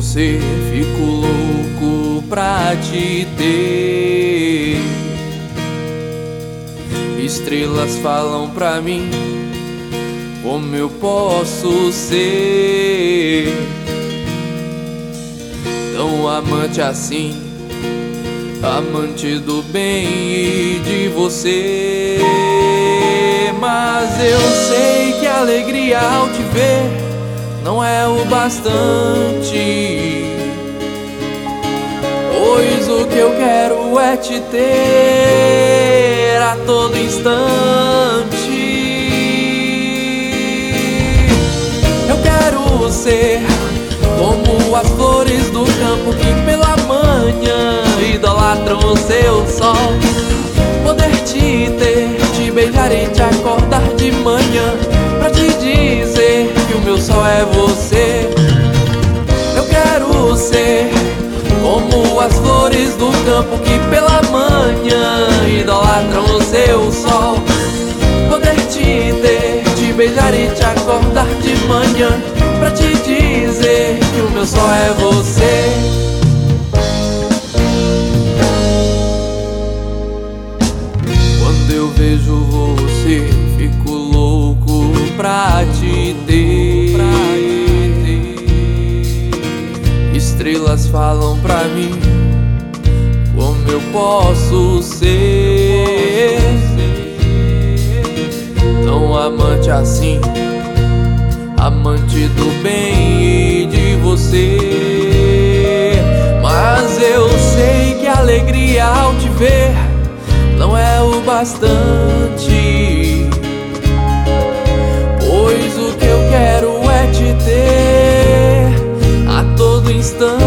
você, fico louco pra te ter. Estrelas falam pra mim como eu posso ser tão amante assim, amante do bem e de você. Mas eu sei que a alegria ao te ver não é o bastante, pois o que eu quero é te ter a todo instante. Eu quero ser como as flores do campo que pela manhã idolatram o seu sol. Poder te ter, te beijar e te acordar de manhã pra te dizer que o meu sol é você. Eu quero ser como as flores do campo que pela manhã idolatram o seu sol. Poder te ter, te beijar e te acordar de manhã pra te dizer que o meu sol é você. Quando eu vejo você, fico louco pra te ter. Estrelas falam pra mim como eu posso ser tão amante assim, amante do bem e de você. Mas eu sei que a alegria ao te ver não é o bastante, pois o que eu quero é te ter a todo instante.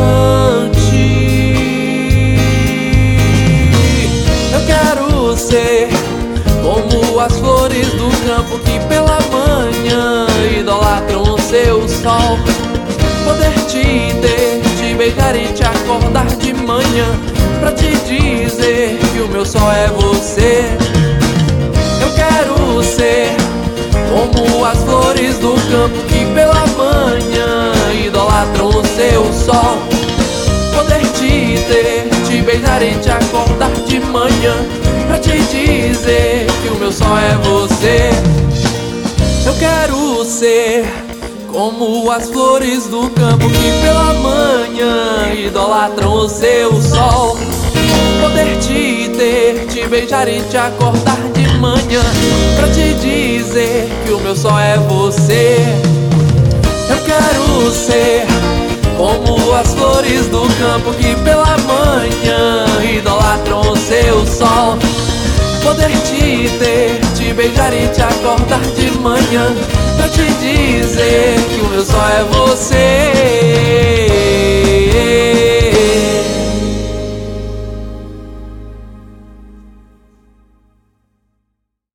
Eu quero ser como as flores do campo que pela manhã idolatram o seu sol. Poder te ter, te beijar e te acordar de manhã pra te dizer que o meu sol é você. Eu quero ser como as flores do campo que pela manhã idolatram o seu sol. Poder te ter, te beijar e te acordar de manhã pra te dizer que o meu sol é você. Eu quero ser como as flores do campo que pela manhã idolatram o seu sol. Poder te ter, te beijar e te acordar de manhã pra te dizer que o meu sol é você. Eu quero ser como as flores do campo que pela manhã idolatram o seu sol. Poder te ter, te beijar e te acordar de manhã pra te dizer